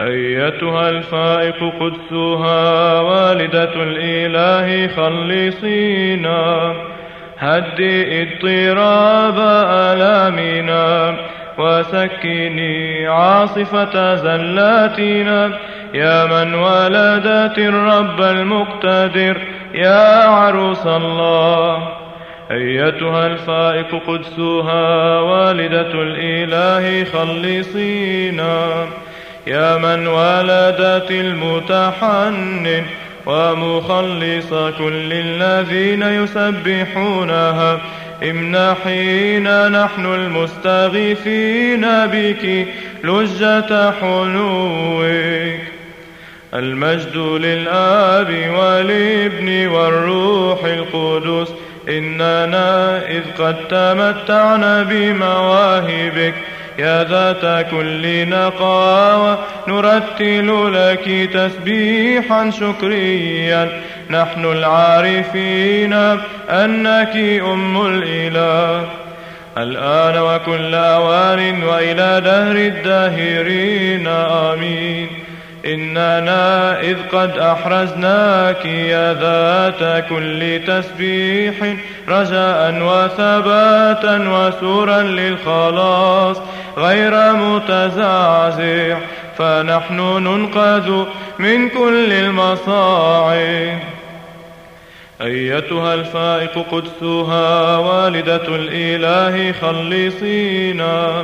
أيتها الفائق قدسها والدة الإله خلصينا، هدئي اضطراب آلامنا وسكني عاصفة زلاتنا، يا من ولدت الرب المقتدر يا عروس الله. أيتها الفائق قدسها والدة الإله خلصينا، يا من ولدت المتحنن ومخلص كل الذين يسبحونها، امنحينا نحن المستغيثين بك لجة حنوك. المجد للآب والابن والروح القدس، إننا إذ قد تمتعنا بمواهبك يا ذات كل نقاوة نرتل لك تسبيحا شكريا، نحن العارفين أنك أم الإله، الآن وكل أوان وإلى دهر الداهرين آمين. إننا إذ قد أحرزناك يا ذات كل تسبيح رجاء وثباتا وسورا للخلاص غير متزعزع، فنحن ننقذ من كل المصاعب. أيتها الفائق قدسها والدة الإله خلصينا،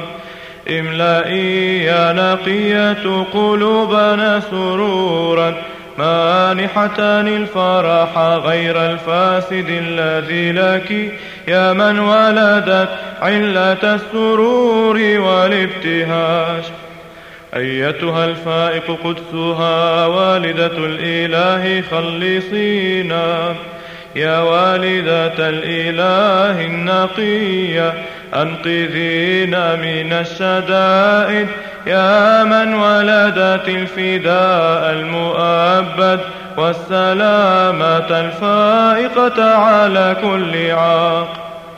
املئي يا نقية قلوبنا سرورا مانحة الفرح غير الفاسد الذي لك، يا من ولدت علة السرور والابتهاج. أيتها الفائق قدسها والدة الإله خلصينا، يا والدة الإله النقية أنقذينا من الشدائد، يا من ولدت الفداء المؤبد والسلامة الفائقة على كل عاق.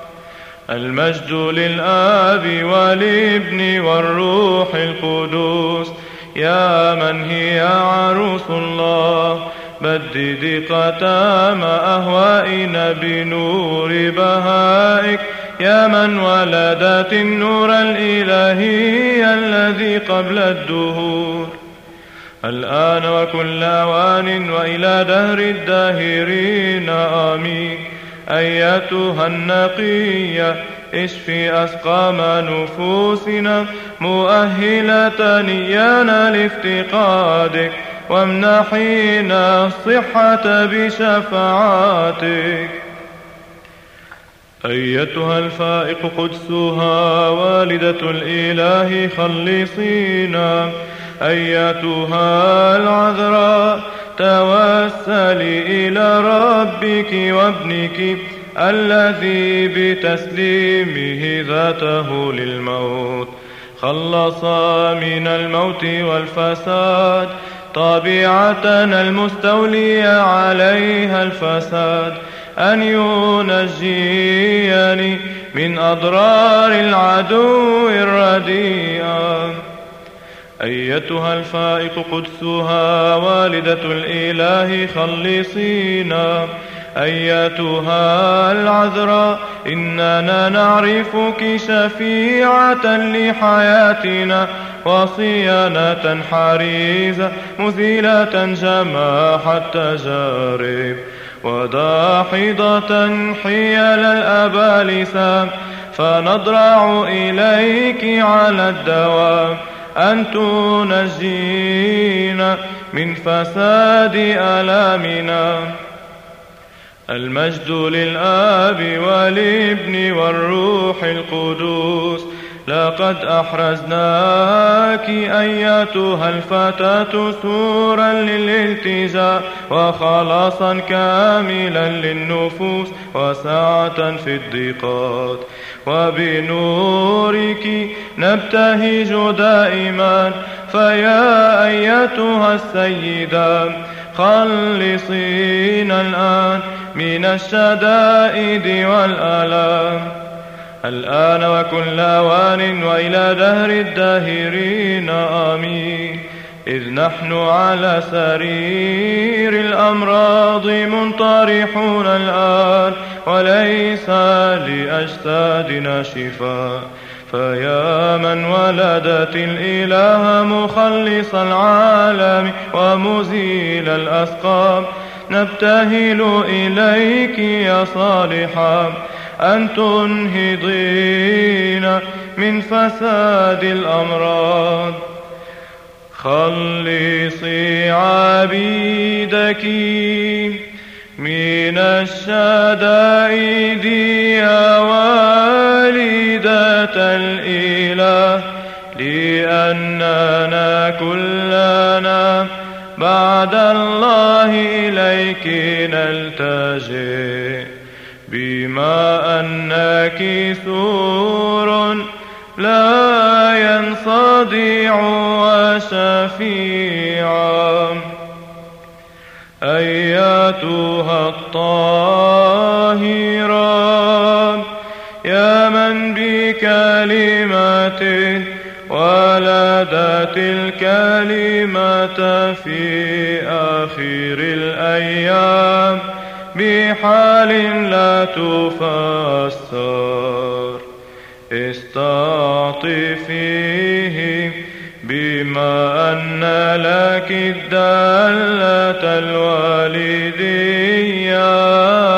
المجد للآب والابن والروح القدس، يا من هي عروس الله، بدد قتام أهوائنا بنور بهائك، يا من ولدت النور الإلهي الذي قبل الدهور، الآن وكل آوان وإلى دهر الداهرين آمين. أيتها النقية اشفي أسقام نفوسنا مؤهلة نيانا لافتقادك، وامنحينا الصحة بشفاعاتك. أيتها الفائق قدسها والدة الإله خلصينا، أيتها العذراء توسلي إلى ربك وابنك الذي بتسليمه ذاته للموت خلص من الموت والفساد طبيعتنا المستولية عليها الفساد، أن ينجيني من أضرار العدو الرديئة. أيتها الفائق قدسها والدة الإله خلصينا، أيتها العذراء إننا نعرفك شفيعة لحياتنا وصيانة حريزة مزيلة جماح التجارب وداحضة حيل الأبالسة، فنضرع إليك على الدوام أن تنجينا من فساد آلامنا. المجد للآب والابن والروح القدس، لقد أحرزناك أيتها الفتاة سورا للالتجاء وخلاصا كاملا للنفوس وسعة في الضيقات، وبنورك نبتهج دائما. فيا أيتها السيدة خلصينا الآن من الشدائد والآلام، الآن وكل أوان وإلى دهر الداهرين آمين. إذ نحن على سرير الأمراض منطرحون الآن، وليس لأجسادنا شفاء. فيا من ولدت الإله مخلص العالم ومزيل الأسقام، نبتهل إليك يا صالحة أن تنهضين من فساد الأمراض. خلصي عبيدك من الشدائد يا والدة الإله، لأننا كلنا بعد الله إليك نلتجئ، بما أنك سور لا ينصدع وشفيعا. أياتها الطاهرة يا من بكلمته ولدت الكلمة في آخر الأيام بحال لا تفسر، استعطفيه بما أن لك الدالة الوالدية